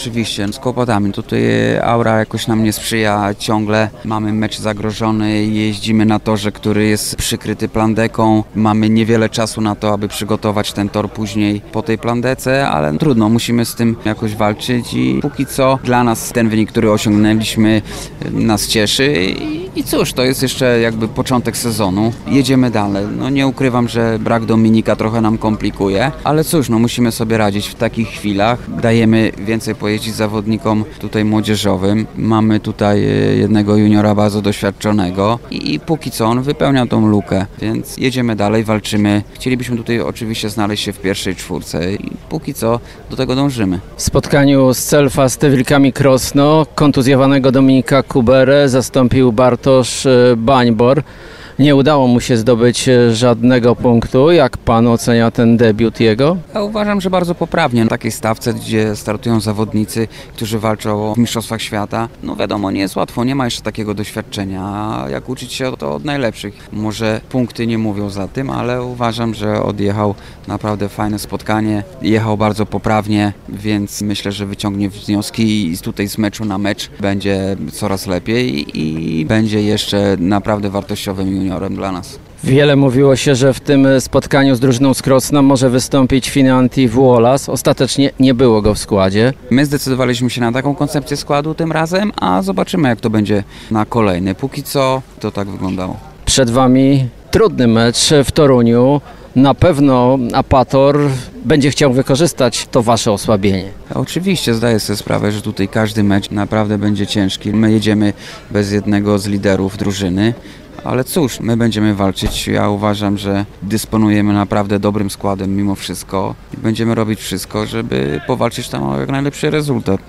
oczywiście, z kłopotami. Tutaj aura jakoś nam nie sprzyja ciągle. Mamy mecz zagrożony, jeździmy na torze, który jest przykryty plandeką. Mamy niewiele czasu na to, aby przygotować ten tor później po tej plandece, ale trudno, musimy z tym jakoś walczyć i póki co dla nas ten wynik, który osiągnęliśmy, nas cieszy. I cóż, to jest jeszcze jakby początek sezonu. Jedziemy dalej. No nie ukrywam, że brak Dominika trochę nam komplikuje, ale cóż, no musimy sobie radzić w takich chwilach. Dajemy więcej pojeździć zawodnikom tutaj młodzieżowym. Mamy tutaj jednego juniora bardzo doświadczonego i póki co on wypełnia tą lukę, więc jedziemy dalej, walczymy. Chcielibyśmy tutaj oczywiście znaleźć się w pierwszej czwórce i póki co do tego dążymy. W spotkaniu z Celfa z Tewilkami Krosno kontuzjowanego Dominika Kuberę zastąpił Bartosz Bańbor. Nie udało mu się zdobyć żadnego punktu. Jak pan ocenia ten debiut jego? Ja uważam, że bardzo poprawnie. Na takiej stawce, gdzie startują zawodnicy, którzy walczą w Mistrzostwach Świata, no wiadomo, nie jest łatwo, nie ma jeszcze takiego doświadczenia. A jak uczyć się to od najlepszych. Może punkty nie mówią za tym, ale uważam, że odjechał naprawdę fajne spotkanie. Jechał bardzo poprawnie, więc myślę, że wyciągnie wnioski i tutaj z meczu na mecz będzie coraz lepiej i będzie jeszcze naprawdę wartościowym juniorem dla nas. Wiele mówiło się, że w tym spotkaniu z drużyną z Krosna może wystąpić Finanti Wallace. Ostatecznie nie było go w składzie. My zdecydowaliśmy się na taką koncepcję składu tym razem, a zobaczymy, jak to będzie na kolejny. Póki co to tak wyglądało. Przed wami trudny mecz w Toruniu. Na pewno Apator będzie chciał wykorzystać to wasze osłabienie. Oczywiście zdaję sobie sprawę, że tutaj każdy mecz naprawdę będzie ciężki. My jedziemy bez jednego z liderów drużyny. Ale cóż, my będziemy walczyć. Ja uważam, że dysponujemy naprawdę dobrym składem mimo wszystko i będziemy robić wszystko, żeby powalczyć tam o jak najlepszy rezultat.